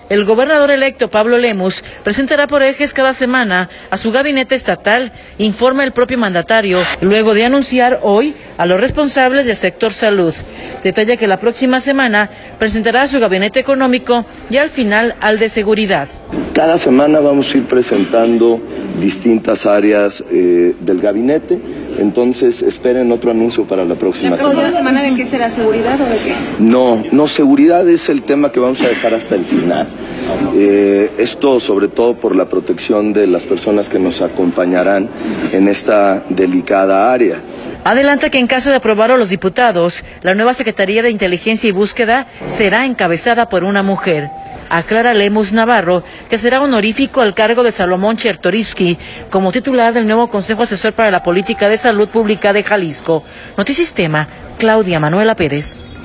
El gobernador electo Pablo Lemus presentará por ejes cada semana a su gabinete estatal, informa el propio mandatario, luego de anunciar hoy a los responsables del sector salud. Detalla que la próxima semana presentará su gabinete económico y al final al de seguridad. Cada semana vamos a ir presentando distintas áreas del gabinete, entonces esperen otro anuncio para la próxima semana. ¿La próxima semana de qué será? ¿Seguridad o de qué? No, seguridad es el tema que vamos a dejar hasta el final. Esto sobre todo por la protección de las personas que nos acompañarán en esta delicada área. Adelanta que en caso de aprobarlo los diputados, la nueva Secretaría de Inteligencia y Búsqueda será encabezada por una mujer. Aclara Lemus Navarro que será honorífico al cargo de Salomón Chertorivsky como titular del nuevo Consejo Asesor para la Política de Salud Pública de Jalisco. Notisistema, Claudia Manuela Pérez.